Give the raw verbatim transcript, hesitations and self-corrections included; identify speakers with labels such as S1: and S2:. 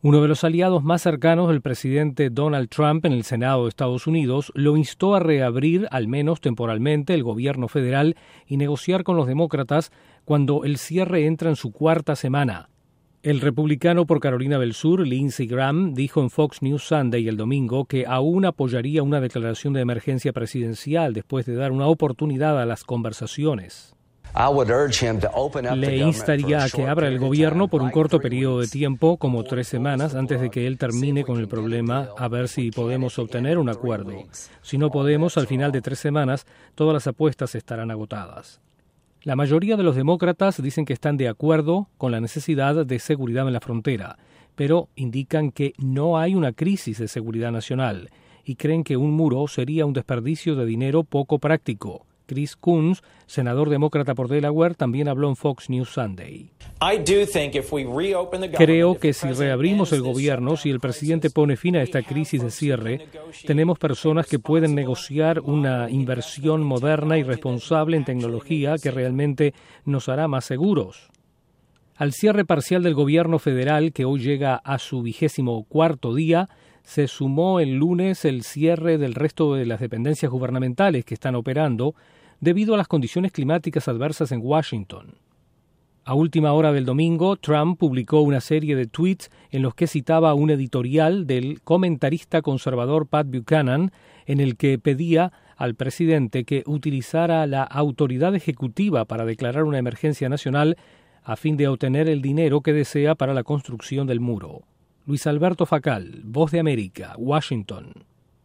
S1: Uno de los aliados más cercanos del presidente Donald Trump en el Senado de Estados Unidos lo instó a reabrir, al menos temporalmente, el gobierno federal y negociar con los demócratas cuando el cierre entra en su cuarta semana. El republicano por Carolina del Sur, Lindsey Graham, dijo en Fox News Sunday el domingo que aún apoyaría una declaración de emergencia presidencial después de dar una oportunidad a las conversaciones. Le instaría a que abra el gobierno por un corto periodo de tiempo, como tres semanas, antes de que él termine con el problema, a ver si podemos obtener un acuerdo. Si no podemos, al final de tres semanas, todas las apuestas estarán agotadas. La mayoría de los demócratas dicen que están de acuerdo con la necesidad de seguridad en la frontera, pero indican que no hay una crisis de seguridad nacional y creen que un muro sería un desperdicio de dinero poco práctico. Chris Coons, senador demócrata por Delaware, también habló en Fox News Sunday. Creo que si reabrimos el gobierno, si el presidente pone fin a esta crisis de cierre, tenemos personas que pueden negociar una inversión moderna y responsable en tecnología que realmente nos hará más seguros. Al cierre parcial del gobierno federal, que hoy llega a su vigésimo cuarto día, se sumó el lunes el cierre del resto de las dependencias gubernamentales que están operando debido a las condiciones climáticas adversas en Washington. A última hora del domingo, Trump publicó una serie de tweets en los que citaba un editorial del comentarista conservador Pat Buchanan, en el que pedía al presidente que utilizara la autoridad ejecutiva para declarar una emergencia nacional a fin de obtener el dinero que desea para la construcción del muro. Luis Alberto Facal, Voz de América, Washington.